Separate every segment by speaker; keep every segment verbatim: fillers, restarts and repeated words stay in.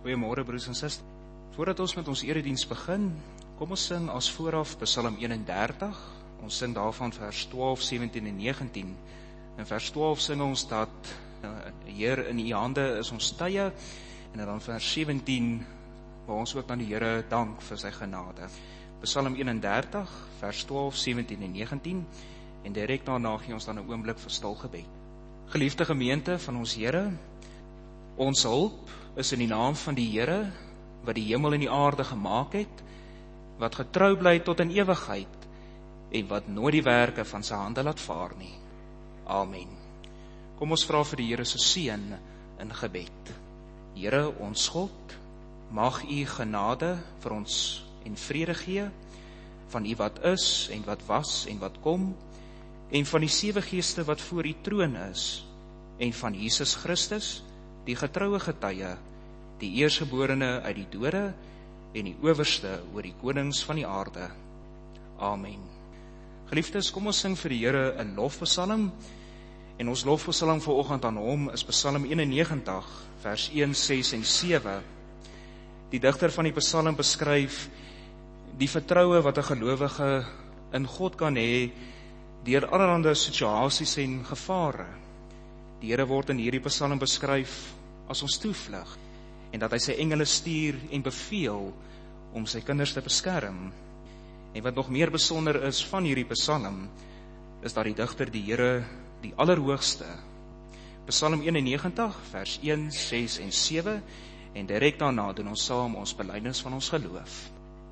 Speaker 1: Goeiemôre broers en susters. Voordat ons met ons erediens begin, kom ons sing as vooraf Psalm eenendertig. Ons sing daarvan vers twaalf, sewentien en negentien. In vers twaalf sing ons dat uh, Heer, in U hande is ons tye, en dan vers sewentien waar ons ook aan die Here dank vir sy genade. Psalm eenendertig, vers twaalf, sewentien en negentien, en direk daarna gee ons dan 'n oomblik vir stil gebed. Geliefde gemeente van ons Here, ons hulp is in die naam van die Here, wat die hemel en die aarde gemaak het, wat getrou bly tot in ewigheid, en wat nooit die werke van sy hande laat vaar nie. Amen. Kom ons vra vir die Here se seën in gebed. Here, ons God, mag U genade vir ons en vrede gee, van U wat is, en wat was, en wat kom, en van die sewe geeste wat voor U troon is, en van Jesus Christus, die getroue getuie, die eersgeborene uit die dode, en die owerste oor die konings van die aarde. Amen. Geliefdes, kom ons sing vir die Here 'n lofpsalm, en ons lofpsalm vanoggend aan hom is Psalm eenennegentig, vers een, ses en sewe. Die digter van die psalm beskryf die vertroue wat 'n gelowige in God kan hê deur allerlei situasies en gevare. Die Here word in hierdie psalm beskryf as ons toevlug, en dat hy sy engele stuur en beveel om sy kinders te beskerm. En wat nog meer besonder is van hierdie psalm, is dat die digter die Here, die Allerhoogste, Psalm eenennegentig, vers een, ses en sewe, en direk daarna doen ons saam ons belydenis van ons geloof.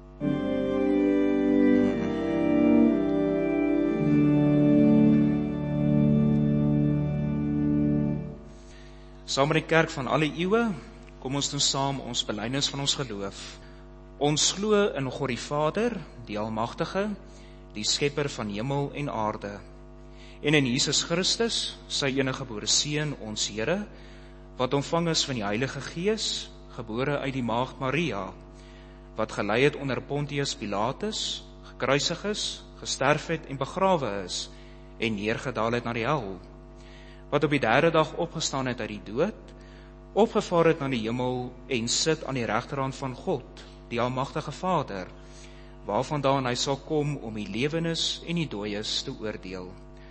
Speaker 1: Saam met die kerk van alle eeue, kom ons doen saam ons belydenis van ons geloof. Ons glo in God die Vader, die Almagtige, die skepper van hemel en aarde, en in Jesus Christus, sy eniggebore Seun, ons Here, wat ontvang is van die Heilige Gees, gebore uit die maagd Maria, wat gelei het onder Pontius Pilatus, gekruisig is, gesterf het en begrawe is, en neergedaal het na die hel, wat op die derde dag opgestaan het uit die dood, opgevaar het na die hemel en sit aan die regterhand van God, die Almagtige Vader, waarvandaan hy sal kom om die lewendes en die dooies te oordeel.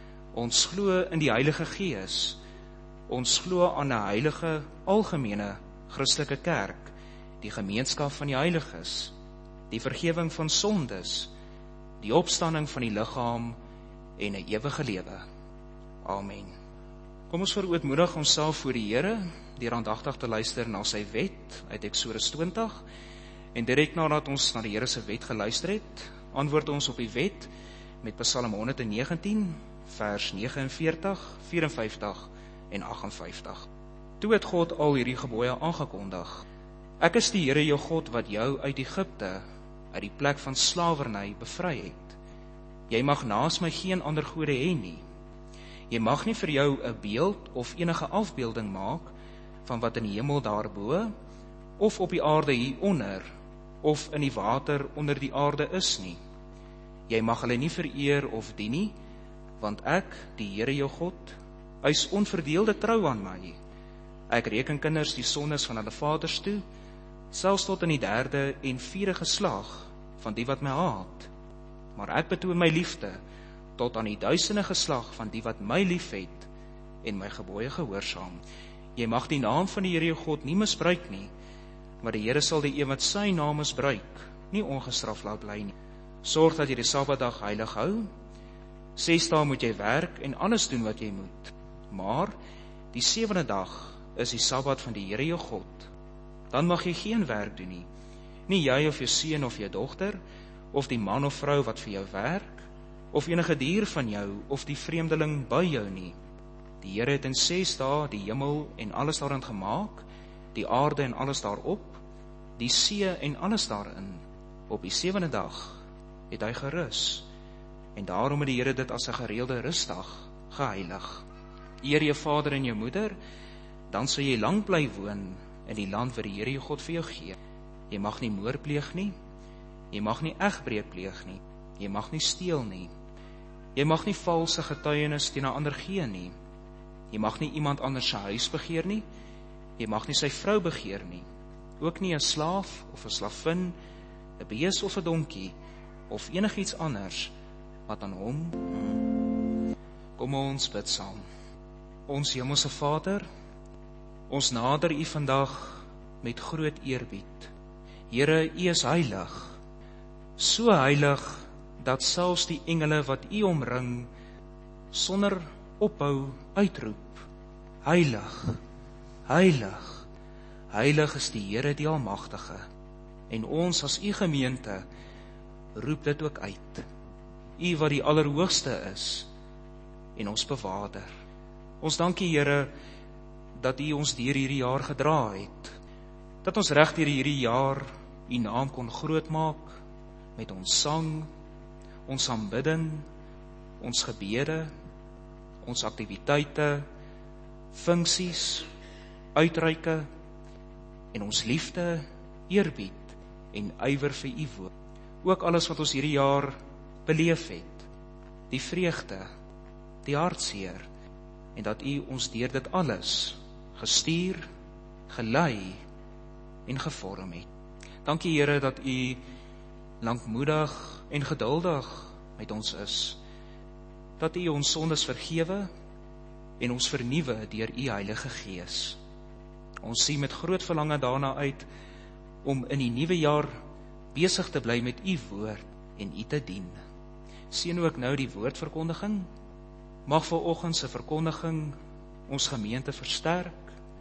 Speaker 1: Ons glo in die Heilige Gees, ons glo aan 'n heilige, algemene, Christelike kerk, die gemeenskap van die heiliges, die vergifnis van sondes, die opstanding van die liggaam en 'n ewige lewe. Amen. Kom ons verootmoedig onsself voor die Here, deur aandagtig te luister na sy wet uit Eksodus twintig, en direk nadat ons na die Here se wet geluister het, antwoord ons op die wet met Psalm honderdnegentien, vers negenenveertig, vierenvyftig en agtenvyftig. Toe het God al hierdie gebooie aangekondig. Ek is die Here jou God wat jou uit Egipte, uit die plek van slawerny bevry het. Jy mag naas my geen ander gode hê nie. Jy mag nie vir jou 'n beeld of enige afbeelding maak van wat in die hemel daarbo, of op die aarde hieronder, of in die water onder die aarde is nie. Jy mag hulle nie vereer of dien nie, want ek, die Here jou God, eis onverdeelde trou aan my. Ek reken kinders die sondes van hulle vaders toe, selfs tot in die derde en vierde geslag van die wat my haat. Maar ek betoon my liefde tot aan die duisende geslag van die wat my liefhet en my gebooie gehoorsaam. Jy mag die naam van die Here jou God nie misbruik nie, maar die Here sal die een wat sy naam misbruik nie ongestraf laat bly nie. Sorg dat jy die Sabbatdag heilig hou. Ses dae moet jy werk en alles doen wat jy moet. Maar die sewende dag is die Sabbat van die Here jou God. Dan mag jy geen werk doen nie. Nie jy of jou seun of jou dogter, of die man of vrou wat vir jou werk, of enige dier van jou, of die vreemdeling by jou nie. Die Here het in ses dae die hemel en alles daarin gemaak, die aarde en alles daarop, die see en alles daarin. Op die sewende dag het hy gerus, en daarom het die Here dit as 'n gereelde rusdag geheilig. Eer jou vader en jou moeder, dan sal jy lank bly woon in die land wat die Here jou God vir jou gee. Jy mag nie moord pleeg nie, jy mag nie egbreek pleeg nie, jy mag nie steel nie, jy mag nie valse getuienis teen 'n ander gee nie, jy mag nie iemand anders se huis begeer nie, jy mag nie sy vrou begeer nie, ook nie 'n slaaf of 'n slavin, 'n bees of 'n donkie, of enigiets anders wat aan hom. Kom ons bid saam. Ons Hemelse Vader, ons nader U vandag met groot eerbied. Here, U is heilig, so heilig dat selfs die engele wat U omring, sonder ophou uitroep: Heilig, heilig, heilig is die Here die Almagtige. En ons as U gemeente roep dit ook uit. U wat die Allerhoogste is en ons bewaarder. Ons dank U, Here, dat U ons deur hierdie jaar gedra het, dat ons reg deur hierdie jaar U naam kon grootmaak met ons sang, ons aanbidding, ons gebede, ons aktiwiteite, funksies, uitreike en ons liefde, eerbied en ywer vir U woord. Ook alles wat ons hierdie jaar beleef het, die vreugde, die hartseer, en dat U ons deur dit alles gestuur, gelei en gevorm het. Dankie, Here, dat U lankmoedig en geduldig met ons is, dat U ons sondes vergewe en ons vernuwe deur U Heilige Gees. Ons sien met groot verlange daarna uit om in die nuwe jaar besig te bly met U woord en U te dien. Seën ook nou die woordverkondiging. Mag vanoggend se verkondiging ons gemeente versterk,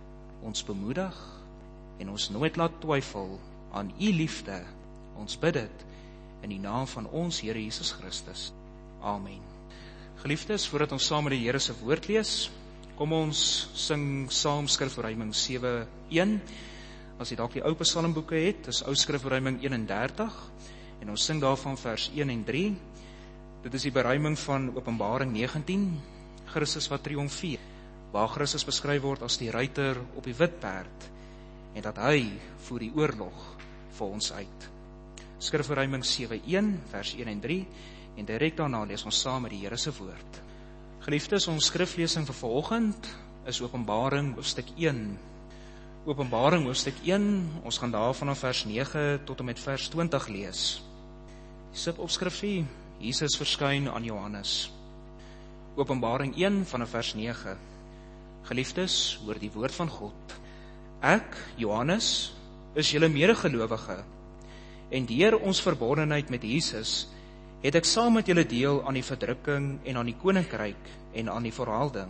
Speaker 1: ons bemoedig en ons nooit laat twyfel aan U liefde. Ons bid dit in die naam van ons Here Jesus Christus. Amen. Geliefdes, voordat ons saam met die Here se woord lees, kom ons sing saam skrifverruiming sewe een. As jy dalk die ou psalmboeke het, is ou skrifverruiming eenendertig en ons sing daarvan vers een en drie. Dit is die beruiming van Openbaring negentien, Christus wat triomfeer, waar Christus beskryf word as die ruiter op die wit perd en dat hy voer die oorlog vir ons uit. Skrifverruiming sewe een, vers een en drie, en direk daarna lees ons saam met die Here se woord. Geliefdes, ons skriflesing vir vanoggend is Openbaring hoofstuk een. Openbaring hoofstuk een, ons gaan daar vanaf vers nege tot en met vers twintig lees. Die sipopskrifie: Jesus verskyn aan Johannes. Openbaring een vanaf vers nege. Geliefdes, hoor die woord van God. Ek, Johannes, is julle medegelowige, en deur ons verbondenheid met Jesus het ek saam met julle deel aan die verdrukking en aan die koninkryk en aan die verhaalding.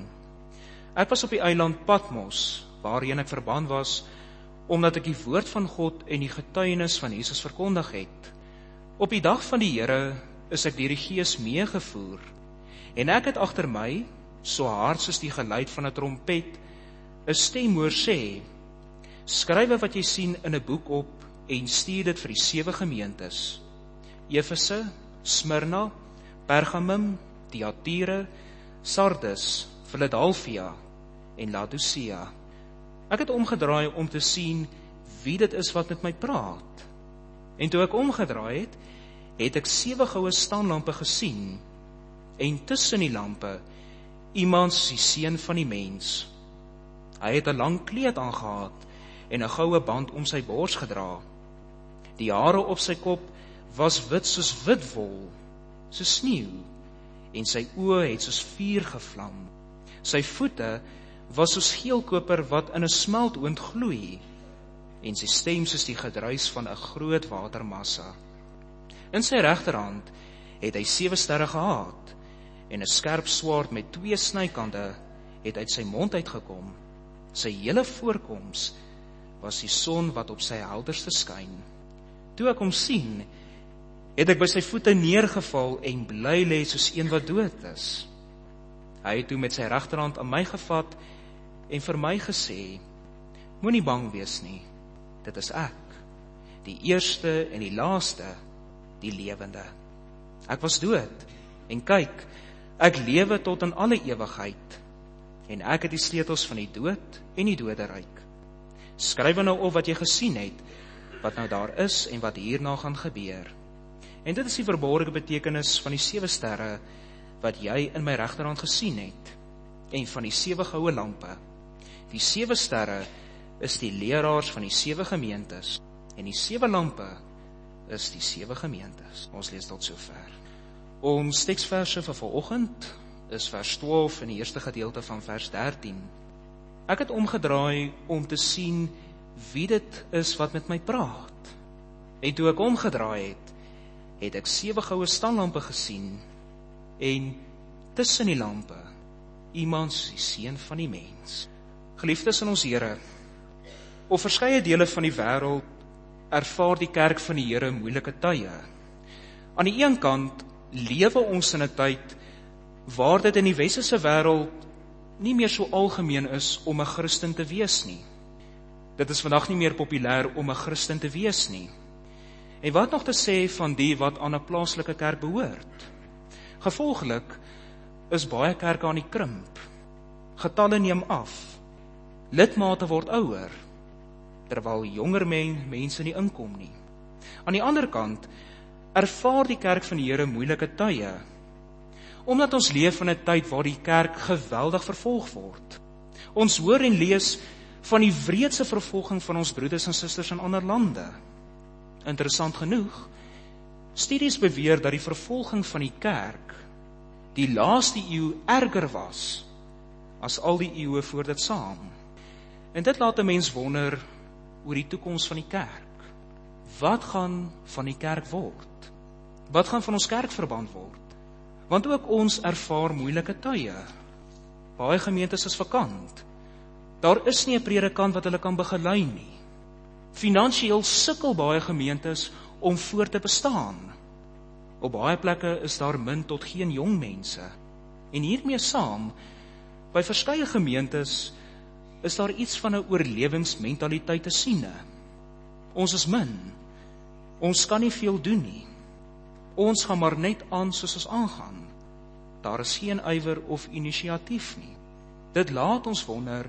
Speaker 1: Ek was op die eiland Patmos, waarheen ek verban was, omdat ek die woord van God en die getuienis van Jesus verkondig het. Op die dag van die Here is ek deur die Gees meegevoer, en ek het agter my, so hard soos die geluid van 'n trompet, 'n stem hoor sê: Skrywe wat jy sien in 'n boek op en stuur dit vir die sewe gemeentes: Efese, Smyrna, Pergamum, Thyatira, Sardes, Philadelphia en Laodicea. Ek het omgedraai om te sien wie dit is wat met my praat. En toe ek omgedraai het, het ek sewe goue staanlampe gesien, en tussen die lampe iemand soos die seun van die mens. Hy het 'n lang kleed aangehad en 'n goue band om sy bors gedra. Die hare op sy kop was wit soos wit wol, soos sneeu, en sy oë het soos vuur gevlam. Sy voete was soos geelkoper wat in 'n smeltoond gloei, en sy stem soos die gedruis van 'n groot watermassa. In sy regterhand het hy sewe sterre gehad, en 'n skerp swaard met twee snykante het uit sy mond uitgekom. Sy hele voorkoms was die son wat op sy helderste skyn. Toe ek hom sien, het ek by sy voete neergeval en bly lê soos een wat dood is. Hy het toe met sy regterhand aan my gevat en vir my gesê: Moenie bang wees nie, dit is ek, die eerste en die laaste, die lewende. Ek was dood, en kyk, ek lewe tot in alle ewigheid, en ek het die sleutels van die dood en die doderyk. Skryf nou op wat jy gesien het, wat nou daar is en wat hierna gaan gebeur. En dit is die verborgde betekenis van die sewe sterre wat jy in my regterhand gesien het, en van die sewe goue lampe. Die sewe sterre is die leraars van die sewe gemeentes, en die sewe lampe is die sewe gemeentes. Ons lees tot sover. Ons teksverse vir vanoggend is vers twaalf in die eerste gedeelte van vers dertien. Ek het omgedraai om te sien wie dit is wat met my praat. En toe ek omgedraai het, het ek sewe goue standlampe gesien, en tussen die lampe, iemand soos die seun van die mens. Geliefdes in ons Here, op verskeie dele van die wêreld ervaar die kerk van die Here moeilike tye. Aan die een kant lewe ons in 'n tyd waar dit in die westerse wêreld nie meer so algemeen is om 'n Christen te wees nie. Dit is vandag nie meer populêr om 'n Christen te wees nie. En wat nog te sê van die wat aan 'n plaaslike kerk behoort? Gevolglik is baie kerke aan die krimp. Getalle neem af. Lidmate word ouer, terwyl jonger men, mense nie inkom nie. Aan die ander kant ervaar die kerk van die Here moeilike tye, omdat ons leef in 'n tyd waar die kerk geweldig vervolg word. Ons hoor en lees van die wreedste vervolging van ons broeders en susters in ander lande. Interessant genoeg, studies beweer dat die vervolging van die kerk die laaste eeu erger was as al die eeue voor dit saam. En dit laat 'n mens wonder oor die toekoms van die kerk. Wat gaan van die kerk word? Wat gaan van ons kerkverband word? Want ook ons ervaar moeilike tye. Baie gemeentes is vakant. Daar is nie 'n predikant wat hulle kan begelei nie. Finansiëel sukkel baie gemeentes om voort te bestaan. Op baie plekke is daar min tot geen jong mense. En hiermee saam, by verskeie gemeentes, is daar iets van 'n oorlewingsmentaliteit te sien. Ons is min. Ons kan nie veel doen nie. Ons gaan maar net aan soos ons aangaan. Daar is geen ywer of inisiatief nie. Dit laat ons wonder,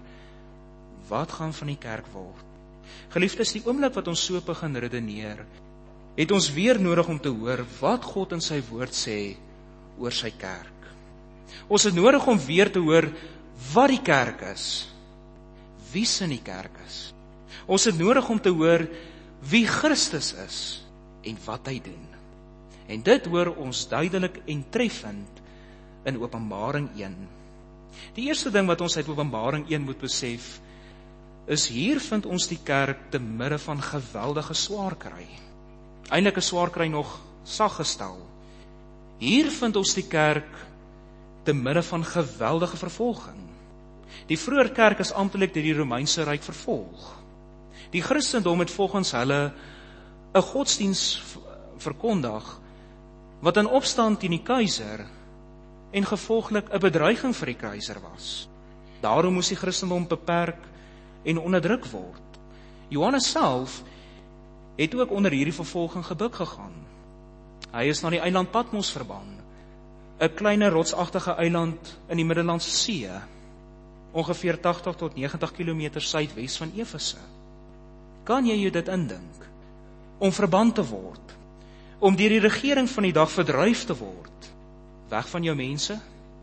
Speaker 1: wat gaan van die kerk word? Geliefdes, die oomblik wat ons so begin redeneer, het ons weer nodig om te hoor wat God in sy woord sê oor sy kerk. Ons het nodig om weer te hoor wat die kerk is, wie sin die kerk is. Ons het nodig om te hoor wie Christus is en wat hy doen. En dit hoor ons duidelik en treffend in Openbaring een. Die eerste ding wat ons uit Openbaring een moet besef, is hier vind ons die kerk te midde van geweldige swaarkry. Eindelik is swaarkry nog sag gestel. Hier vind ons die kerk te midde van geweldige vervolging. Die vroeë kerk is amptelik deur die Romeinse Ryk vervolg. Die Christendom het volgens hulle 'n godsdiens verkondig wat in opstand teen die keiser en gevolglik 'n bedreiging vir die keiser was. Daarom moes die Christendom beperk en onderdruk word. Johannes self het ook onder hierdie vervolging gebuk gegaan. Hy is na die eiland Patmos verban, 'n kleiner rotsagtige eiland in die Middellandse See, ongeveer tagtig tot negentig kilometer suidwes van Efese. Kan jy jou dit indink? Om verban te word, om deur die regering van die dag verdryf te word, weg van jou mense,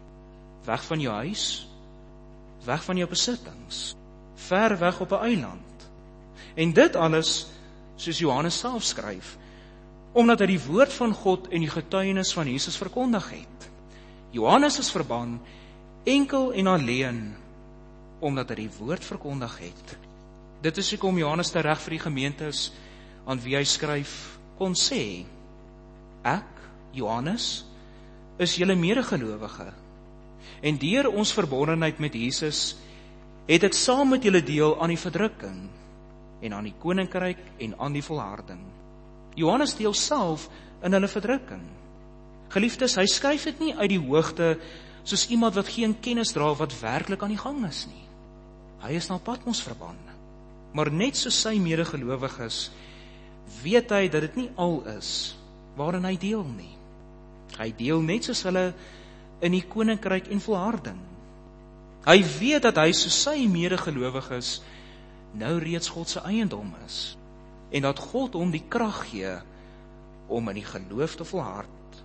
Speaker 1: weg van jou huis, weg van jou besittings, ver weg op 'n eiland. En dit alles, soos Johannes self skryf, omdat hy die woord van God en die getuienis van Jesus verkondig het. Johannes is verban enkel en alleen omdat hy die woord verkondig het. Dit is hoekom Johannes tereg vir die gemeentes aan wie hy skryf kon sê: Ek, Johannes, is julle medegelowige, en deur ons verbondenheid met Jesus het ek saam met julle deel aan die verdrukking en aan die koninkryk en aan die volharding. Johannes deel self in hulle verdrukking. Geliefdes, hy skryf dit nie uit die hoogte soos iemand wat geen kennis dra wat werklik aan die gang is nie. Hy is na Patmos verban, maar net soos sy medegelowiges weet hy dat dit nie al is waarin hy deel nie. Hy deel net soos hulle in die koninkryk en volharding. Hy weet dat hy soos sy medegelowiges nou reeds God se eiendom is en dat God hom die krag gee om in die geloof te volhard.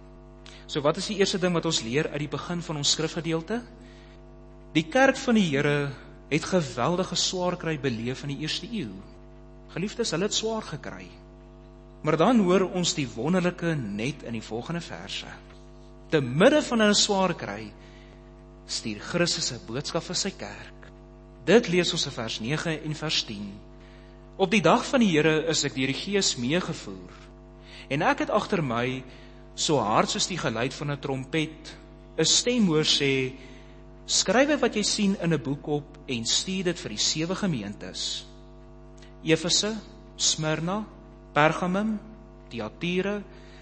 Speaker 1: So wat is die eerste ding wat ons leer uit die begin van ons skrifgedeelte? Die kerk van die Here het geweldige swaar kry beleef in die eerste eeu. Geliefdes, hulle het swaar gekry. Maar dan hoor ons die wonderlike net in die volgende verse. Te midde van hulle swaar kry, stuur Christus 'n boodskap vir sy kerk. Dit lees ons in vers nege en vers tien. Op die dag van die Here is ek deur die Gees meegevoer, en ek het agter my, so hard soos die geluid van 'n trompet, 'n stem hoor sê, skryf wat jy sien in 'n boek op en stuur dit vir die sewe gemeentes: Efese, Smyrna, Pergamum, Thyatira,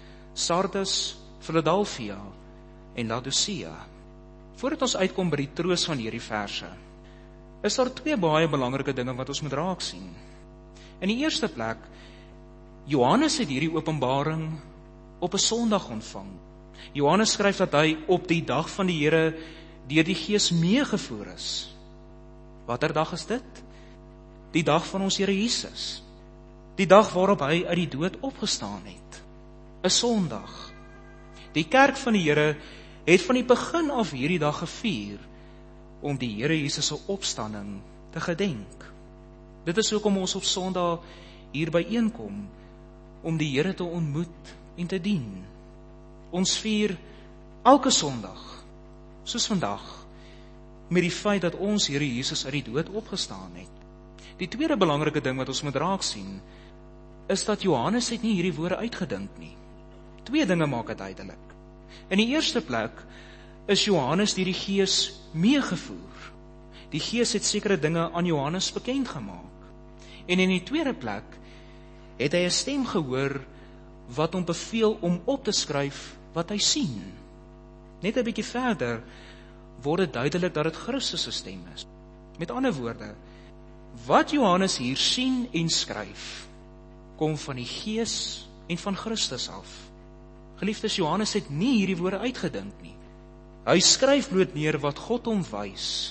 Speaker 1: Sardes, Philadelphia en Laodicea. Voordat ons uitkom by die troos van hierdie verse, is daar twee baie belangrike dinge wat ons moet raak sien. In die eerste plek, Johannes het hierdie openbaring op 'n Sondag ontvang. Johannes skryf dat hy op die dag van die Here deur die Gees meegevoer is. Watter dag is dit? Die dag van ons Here Jesus. Die dag waarop hy uit die dood opgestaan het. 'n Sondag. Die kerk van die Here het van die begin af hierdie dag gevier om die Here Jesus se opstanding te gedenk. Dit is hoekom ons op Sondag hier byeenkom, om die Here te ontmoet en te dien. Ons vier elke Sondag, soos vandag, met die feit dat ons Here Jesus uit die dood opgestaan het. Die tweede belangrike ding wat ons moet raak sien, is dat Johannes het nie hierdie woorde uitgedink nie. Twee dinge maak dit duidelik. In die eerste plek is Johannes deur die Gees meegevoer. Die Gees het sekere dinge aan Johannes bekend gemaak. En in die tweede plek het hy 'n stem gehoor wat hom beveel om op te skryf wat hy sien. Net 'n bietjie verder word dit duidelik dat dit Christus se stem is. Met ander woorde, wat Johannes hier sien en skryf, kom van die Gees en van Christus af. Geliefdes, Johannes het nie hierdie woorde uitgedink nie. Hy skryf bloot neer wat God hom wys.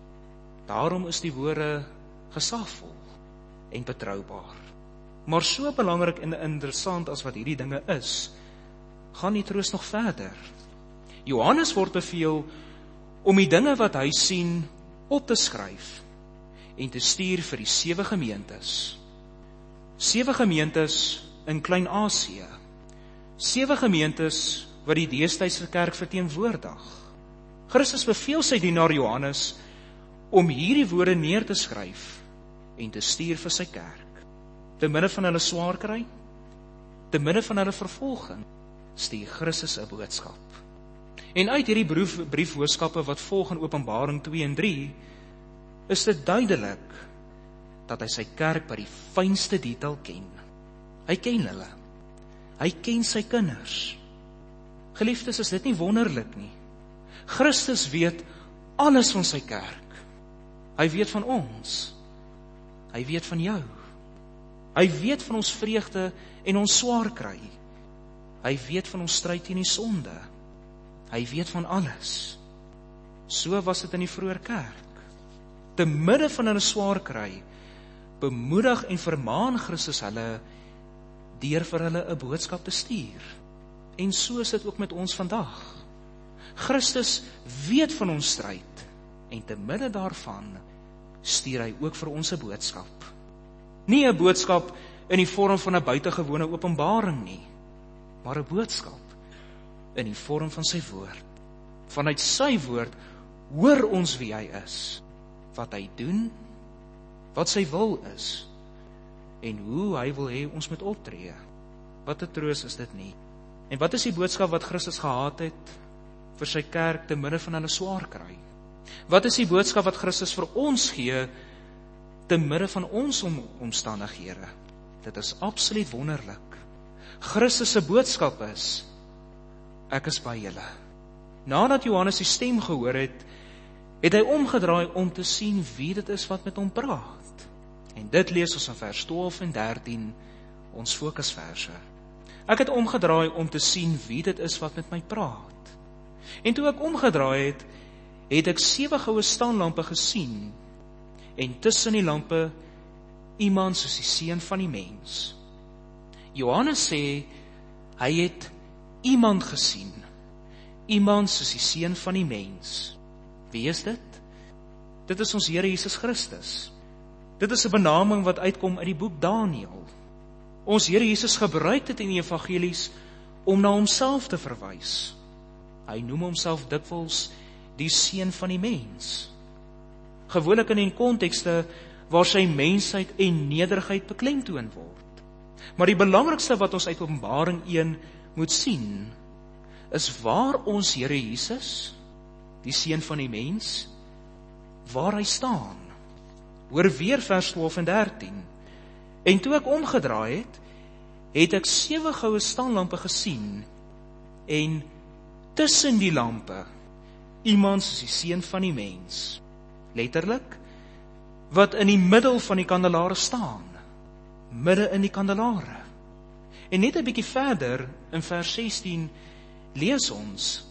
Speaker 1: Daarom is die woorde gesagvol en betroubaar. Maar so belangrik en interessant as wat hierdie dinge is, gaan die troos nog verder. Johannes word beveel om die dinge wat hy sien op te skryf en te stuur vir die sewe gemeentes. Sewe gemeentes in Klein-Asië. Sewe gemeentes wat die deestydse kerk verteenwoordig. Christus beveel sy dienaar Johannes om hierdie woorde neer te skryf en te stuur vir sy kerk. Te midde van hulle swaar kry, te midde van hulle vervolging, stuur Christus 'n boodskap. En uit hierdie brief, briefboodskappe wat volg in Openbaring twee en drie, is dit duidelik dat hy sy kerk by die fynste detail ken. Hy ken hulle. Hy ken sy kinders. Geliefdes, is dit nie wonderlik nie? Christus weet alles van sy kerk. Hy weet van ons. Hy weet van jou. Hy weet van ons vreugde en ons swaar kry. Hy weet van ons stryd teen die sonde. Hy weet van alles. So was dit in die vroeë kerk. Te midde van hulle swaar kry, bemoedig en vermaan Christus hulle deur vir hulle 'n boodskap te stuur. En so is dit ook met ons vandag. Christus weet van ons stryd en te midde daarvan stuur hy ook vir ons 'n boodskap. Nie 'n boodskap in die vorm van 'n buitengewone openbaring nie, maar 'n boodskap in die vorm van sy woord. Vanuit sy woord hoor ons wie hy is, wat hy doen, wat sy wil is, en hoe hy wil hê ons moet optree. Wat 'n troos is dit nie? En wat is die boodskap wat Christus gehad het vir sy kerk te midde van hulle swaar kry? Wat is die boodskap wat Christus vir ons gee te midde van ons om, omstandighede? Dit is absoluut wonderlik. Christus se boodskap is: ek is by julle. Nadat Johannes die stem gehoor het, het hy omgedraai om te sien wie dit is wat met hom praat. En dit lees ons in vers twaalf en dertien, ons fokusverse. Ek het omgedraai om te sien wie dit is wat met my praat. En toe ek omgedraai het, het ek sewe goue staanlampe gesien, en tussen die lampe iemand soos die seun van die mens. Johannes sê, hy het iemand gesien, iemand soos die seun van die mens. Wie is dit? Dit is ons Here Jesus Christus. Dit is 'n benaming wat uitkom uit die boek Daniël. Ons Here Jesus gebruik dit in die evangelies om na homself te verwys. Hy noem homself dikwels die seun van die mens. Gewoonlik in die kontekste waar sy mensheid en nederigheid beklemtoon word. Maar die belangrikste wat ons uit Openbaring een moet sien, is waar ons Here Jesus, die seun van die mens, waar hy staan. Hoor weer vers twaalf en dertien. En toe ek omgedraai het, het ek sewe goue staanlampe gesien, en tussen die lampe, iemand soos die seun van die mens, letterlik, wat in die middel van die kandelare staan, midde in die kandelare. En net 'n bietjie verder, in vers sestien, lees ons,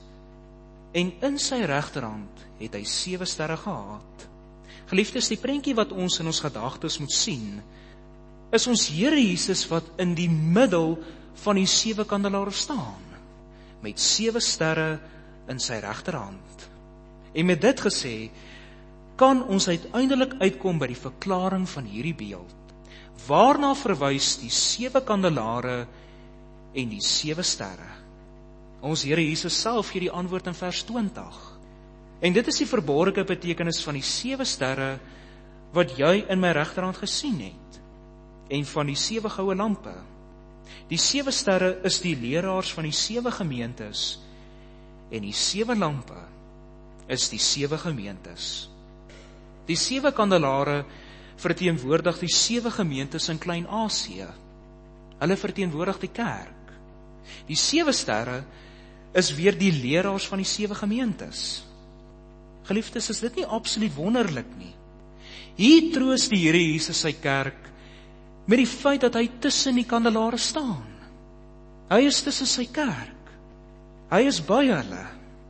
Speaker 1: en in sy regterhand het hy sewe sterre gehad. Geliefdes, die prentjie wat ons in ons gedagtes moet sien, is ons Here Jesus wat in die middel van die sewe kandelare staan, met sewe sterre in sy regterhand. En met dit gesê, kan ons uiteindelik uitkom by die verklaring van hierdie beeld, waarna verwys die sewe kandelare en die sewe sterre. Ons Here Jesus self gee die antwoord in vers twintig. En dit is die verborgde betekenis van die sewe sterre wat jy in my regterhand gesien het, en van die sewe goue lampe. Die sewe sterre is die leraars van die sewe gemeentes, en die sewe lampe is die sewe gemeentes. Die sewe kandelare verteenwoordig die sewe gemeentes in Klein-Asië. Hulle verteenwoordig die kerk. Die sewe sterre is weer die leraars van die sewe gemeentes. Geliefdes, is dit nie absoluut wonderlik nie? Hier troos die Here Jesus sy kerk met die feit dat hy tussen die kandelare staan. Hy is tussen sy kerk. Hy is by hulle.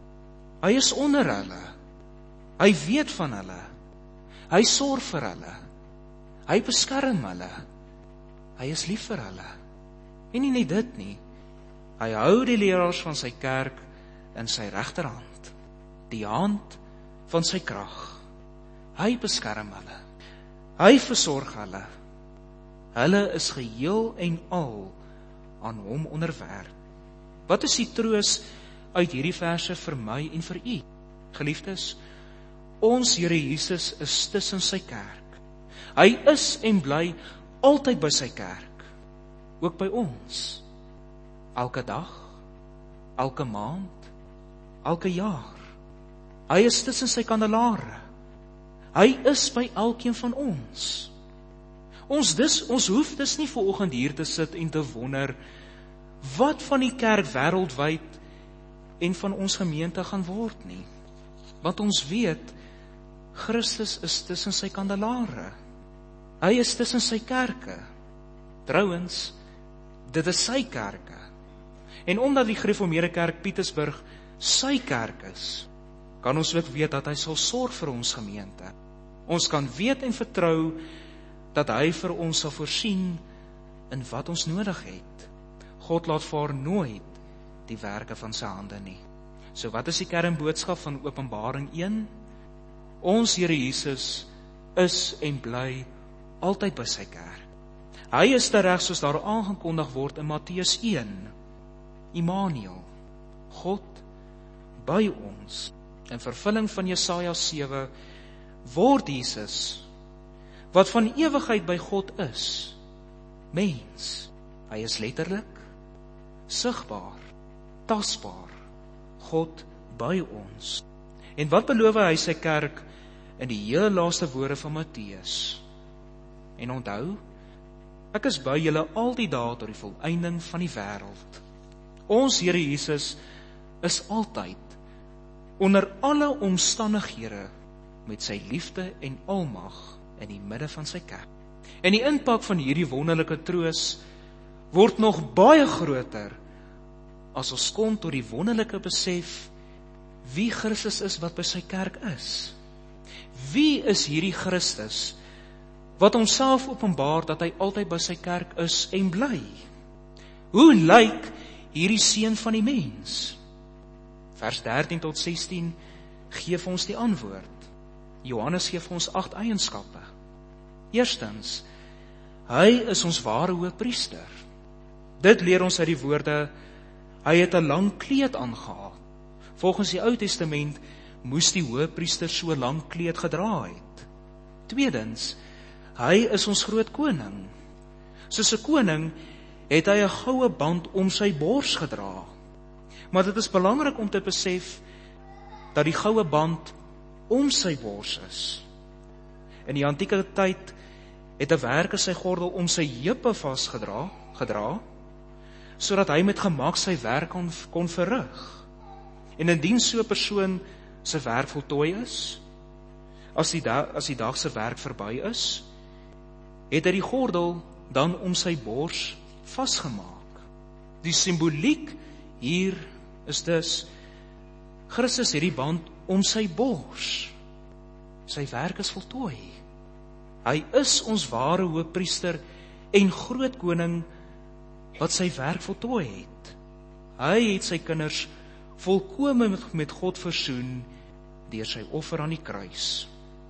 Speaker 1: Hy is onder hulle. Hy weet van hulle. Hy sorg vir hulle. Hy beskerm hulle. Hy is lief vir hulle. En nie net dit nie. Hy hou die leraars van sy kerk in sy regterhand. Die hand van sy krag. Hy beskerm hulle. Hy versorg hulle. Hulle is geheel en al aan hom onderwerp. Wat is die troos uit hierdie verse vir my en vir u? Geliefdes, ons Here Jesus is tussen sy kerk. Hy is en bly altyd by sy kerk. Ook by ons. Elke dag, elke maand, elke jaar. Hy is tussen sy kandelare. Hy is by elkeen van ons. Ons dus, ons hoef dus nie vanoggend hier te sit en te wonder wat van die kerk wêreldwyd en van ons gemeente gaan word nie. Want ons weet, Christus is tussen sy kandelare. Hy is tussen sy kerke. Trouwens, dit is sy kerke. En omdat die gereformeerde kerk Pietersburg sy kerk is, kan ons ook weet dat hy sal sorg vir ons gemeente. Ons kan weet en vertrou dat hy vir ons sal voorsien in wat ons nodig het. God laat vaar nooit die werke van sy hande nie. So wat is die kernboodskap van Openbaring een? Ons Here Jesus is en bly altyd by sy kerk. Hy is tereg soos daar aangekondig word in Matteus een. Immanuel, God by ons. In vervulling van Jesaja sewe word Jesus, wat van ewigheid by God is, mens. Hy is letterlik, sigbaar, tasbaar, God by ons. En wat beloof hy sy kerk in die heel laaste woorde van Matteus? En onthou, ek is by julle al die dae tot die volëinding van die wêreld. Ons Here Jesus is altyd, onder alle omstandighede, met sy liefde en almag in die midde van sy kerk. En die impak van hierdie wonderlike troos word nog baie groter as ons kom tot die wonderlike besef wie Christus is wat by sy kerk is. Wie is hierdie Christus wat homself openbaar dat hy altyd by sy kerk is en bly? Hoe lyk hierdie seun van die mens? Vers dertien tot sestien gee vir ons die antwoord. Johannes gee vir ons agt eienskappe. Eerstens, hy is ons ware hoëpriester. Dit leer ons uit die woorde, hy het 'n lang kleed aangehad. Volgens die Ou Testament moes die hoëpriester so lang kleed gedra het. Tweedens, hy is ons groot koning. Soos 'n koning het hy 'n goue band om sy bors gedra. Maar dit is belangrik om te besef dat die goue band om sy bors is. In die antieke tyd het 'n werker sy gordel om sy heupe vasgedra, gedra, sodat hy met gemak sy werk kon, kon verrig. En indien so 'n persoon sy werk voltooi is, as die, da, as die dag se werk verby is, het hy die gordel dan om sy bors vasgemaak. Die simboliek hier is dus, Christus het die band om sy bors. Sy werk is voltooi. Hy is ons ware hoëpriester en groot koning wat sy werk voltooi het. Hy het sy kinders volkome met, met God versoen deur sy offer aan die kruis.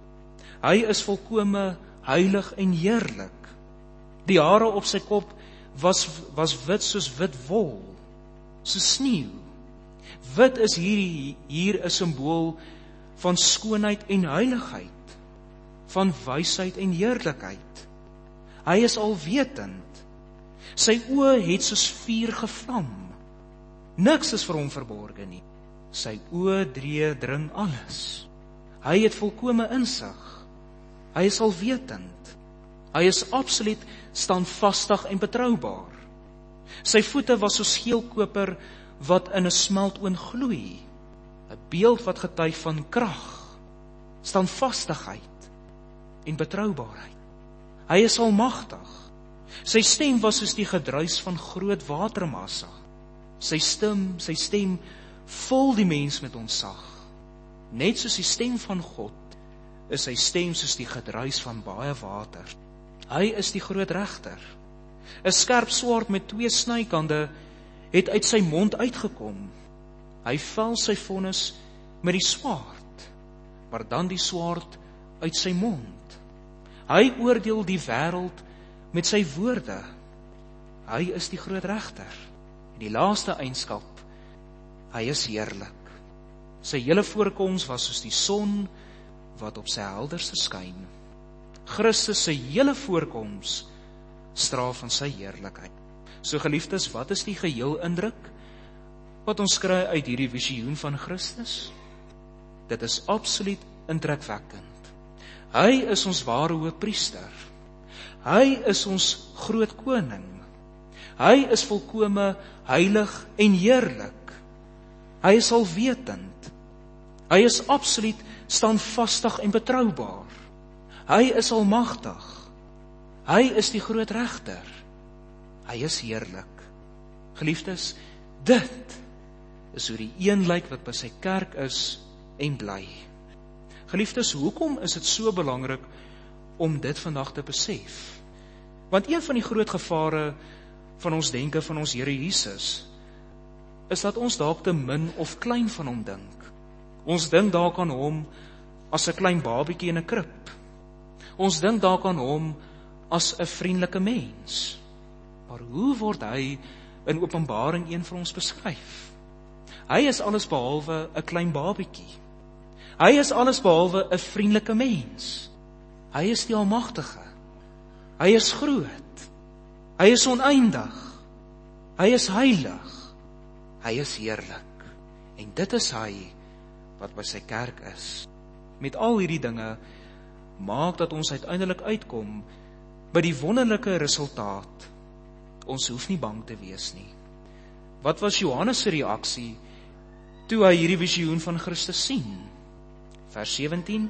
Speaker 1: Hy is volkome heilig en heerlik. Die hare op sy kop was, was wit soos wit wol, soos sneeu. Wit is hier, hier 'n simbool van skoonheid en heiligheid, van wysheid en heerlikheid. Hy is alwetend. Sy oë het soos vuur gevlam. Niks is vir hom verborge nie. Sy oë drie dring alles. Hy het volkome insig. Hy is alwetend. Hy is absoluut standvastig en betroubaar. Sy voete was soos geelkoper wat in 'n smeltoon gloei. 'n Beeld wat getuig van krag, standvastigheid en betroubaarheid. Hy is almagtig. Sy stem was soos die gedruis van groot watermassa. Sy stem, sy stem vul die mens met ontzag. Net soos die stem van God is sy stem soos die gedruis van baie water. Hy is die groot regter. 'n Skerp swaard met twee snykante het uit sy mond uitgekom. Hy vel sy vonnis met die swaard, maar dan die swaard uit sy mond. Hy oordeel die wêreld met sy woorde. Hy is die groot regter. En die laaste eienskap, hy is heerlik. Sy hele voorkoms was soos die son wat op sy helderste skyn. Christus se hele voorkoms straal van sy heerlikheid. So geliefdes, wat is die geheel indruk wat ons kry uit hierdie visioen van Christus? Dit is absoluut indrukwekkend. Hy is ons ware hoëpriester. Hy is ons groot koning. Hy is volkome heilig en heerlik. Hy is alwetend. Hy is absoluut standvastig en betroubaar. Hy is almagtig. Hy is die groot regter. Hy is heerlik. Geliefdes, dit is hoe die een lyk wat by sy kerk is en bly. Geliefdes, hoekom is dit so belangrik om dit vandag te besef? Want een van die groot gevare van ons denke van ons Here Jesus is dat ons dalk te min of klein van hom dink. Ons dink dalk aan hom as 'n klein babietjie in 'n krib. Ons dink dalk aan hom as 'n vriendelike mens. Maar hoe word hy in Openbaring een vir ons beskryf? Hy is alles behalwe 'n klein babietjie. Hy is alles behalwe 'n vriendelike mens. Hy is die Almagtige. Hy is groot. Hy is oneindig. Hy is heilig. Hy is heerlik. En dit is hy wat by sy kerk is. Met al hierdie dinge maak dat ons uiteindelik uitkom by die wonderlike resultaat. Ons hoef nie bang te wees nie. Wat was Johannes se reaksie toe hy hierdie visioen van Christus sien? Vers sewentien.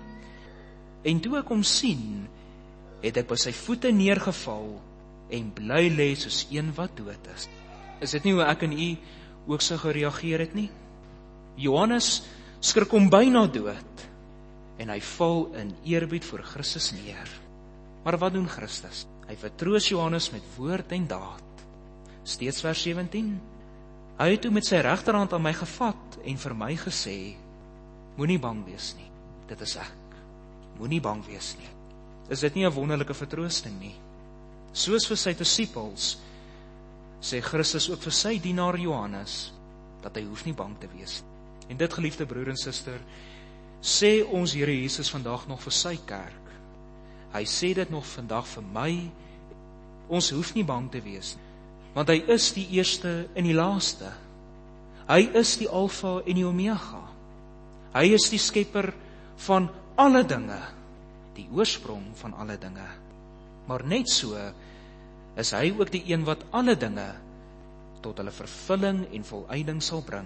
Speaker 1: En toe ek hom sien, het ek by sy voete neergeval en bly lê soos een wat dood is. Is dit nie hoe ek en u ook so gereageer het nie? Johannes skrik hom byna dood en hy val in eerbied voor Christus neer. Maar wat doen Christus? Hy vertroos Johannes met woord en daad. Steeds vers sewentien. Hy het toe met sy regterhand aan my gevat en vir my gesê, moenie bang wees nie, dit is ek. moenie bang wees nie. Is dit nie 'n wonderlike vertroosting nie? Soos vir sy disippels, sê Christus ook vir sy dienaar Johannes, dat hy hoef nie bang te wees. En dit, geliefde broer en suster, sê ons Here Jesus vandag nog vir sy kerk. Hy sê dit nog vandag vir my, ons hoef nie bang te wees nie, want hy is die eerste en die laaste. Hy is die Alfa en die Omega. Hy is die skepper van alle dinge, die oorsprong van alle dinge. Maar net so is hy ook die een wat alle dinge tot hulle vervulling en volëinding sal bring.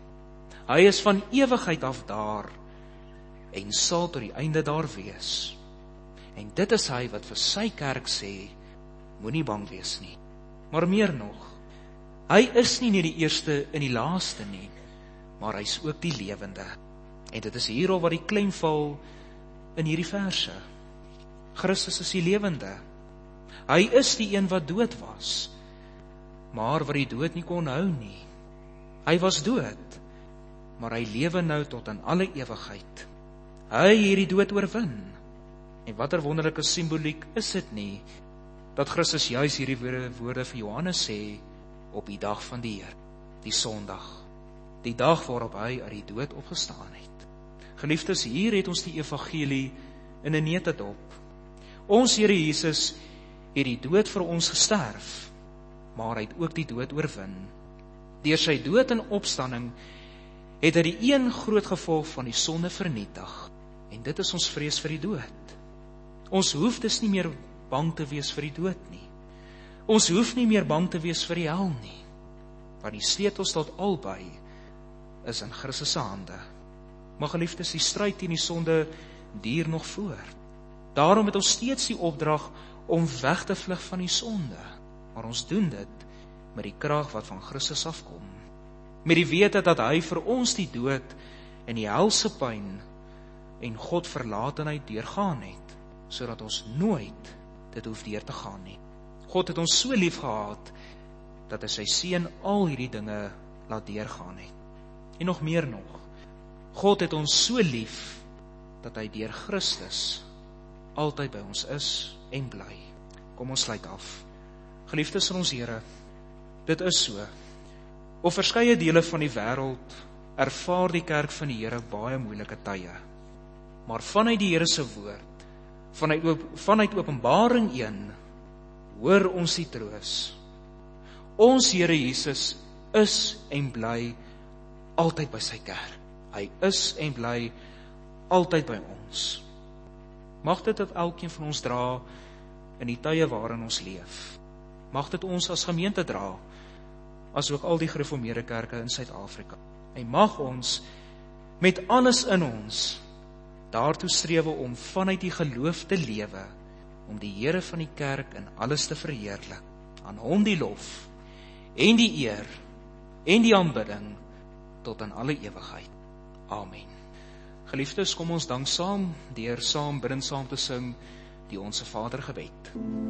Speaker 1: Hy is van ewigheid af daar en sal tot die einde daar wees. En dit is hy wat vir sy kerk sê, moenie bang wees nie. Maar meer nog, hy is nie net die eerste en die laaste nie, maar hy is ook die lewende. En dit is hierop wat die klem val in hierdie verse. Christus is die lewende. Hy is die een wat dood was, maar wat die dood nie kon hou nie. Hy was dood, maar hy lewe nou tot in alle ewigheid. Hy hierdie dood oorwin. En watter wonderlike simboliek is dit nie, dat Christus juis hierdie woorde, woorde vir Johannes sê, op die dag van die Heer, die Sondag, die dag waarop hy uit die dood opgestaan het. Geliefdes, hier het ons die evangelie in 'n neutedop. Ons Here Jesus het die dood vir ons gesterf, maar hy het ook die dood oorwin. Deur sy dood en opstanding het hy die een groot gevolg van die sonde vernietig. En dit is ons vrees vir die dood. Ons hoef dus nie meer bang te wees vir die dood nie. Ons hoef nie meer bang te wees vir die hel nie. Want die sleutels tot albei is in Christus se hande. Maar geliefdes, die stryd teen die sonde duur nog voort. Daarom het ons steeds die opdrag om weg te vlug van die sonde. Maar ons doen dit met die krag wat van Christus afkom. Met die wete dat hy vir ons die dood en die helse pyn en God verlatenheid deurgaan het, sodat ons nooit dit hoef deur te gaan nie. God het ons so lief gehad, dat hy sy seun al hierdie dinge laat deurgaan het. En nog meer nog, God het ons so lief, dat hy deur Christus altyd by ons is en bly. Kom ons sluit af. Geliefdes in ons Here, dit is so. Op verskeie dele van die wêreld ervaar die kerk van die Here baie moeilike tye. Maar vanuit die Here se woord, vanuit, vanuit Openbaring een, hoor ons die troos. Ons Here Jesus is en bly altyd by sy kerk. Hy is en bly altyd by ons. Mag dit dat elkeen van ons dra in die tye waarin ons leef. Mag dit ons as gemeente dra, as ook al die gereformeerde kerke in Suid-Afrika. En mag ons met alles in ons daartoe strewe om vanuit die geloof te lewe, om die Here van die kerk in alles te verheerlik. Aan hom die lof en die eer en die aanbidding tot in alle ewigheid. Amen. Geliefdes, kom ons dank saam deur saam bidend saam te sing die Onse Vader gebed.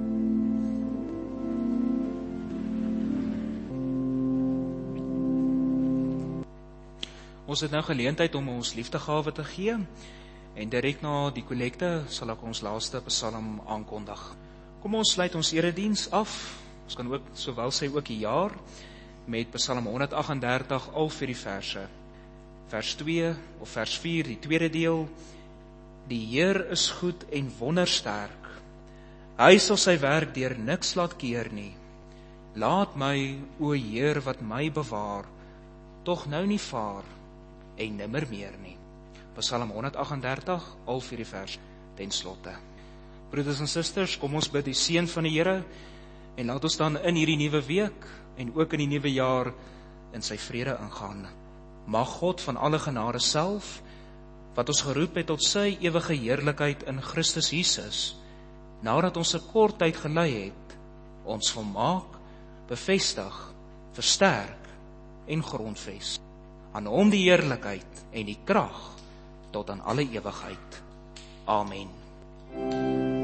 Speaker 1: Ons het nou geleentheid om ons liefdegawe te gee en direk na die kollekte sal ek ons laaste psalm aankondig. Kom ons sluit ons erediens af. Ons kan ook sowel sê ook die jaar met Psalm honderd agt en dertig al vir die verse. Vers twee of vers vier, die tweede deel. Die Heer is goed en wondersterk. Hy sal sy werk deur niks laat keer nie. Laat my, o Heer, wat my bewaar, tog nou nie vaar en nimmer meer nie. Psalm honderd agt en dertig, al vir die vers ten slotte. Broeders en susters, kom ons bid die seën van die Here en laat ons dan in hierdie nuwe week en ook in die nuwe jaar in sy vrede ingaan. Mag God van alle genade self, wat ons geroep het tot sy ewige heerlikheid in Christus Jesus, nadat ons 'n kort tyd gelei het, ons volmaak, bevestig, versterk en grondves. Aan hom die heerlikheid en die krag tot aan alle ewigheid. Amen.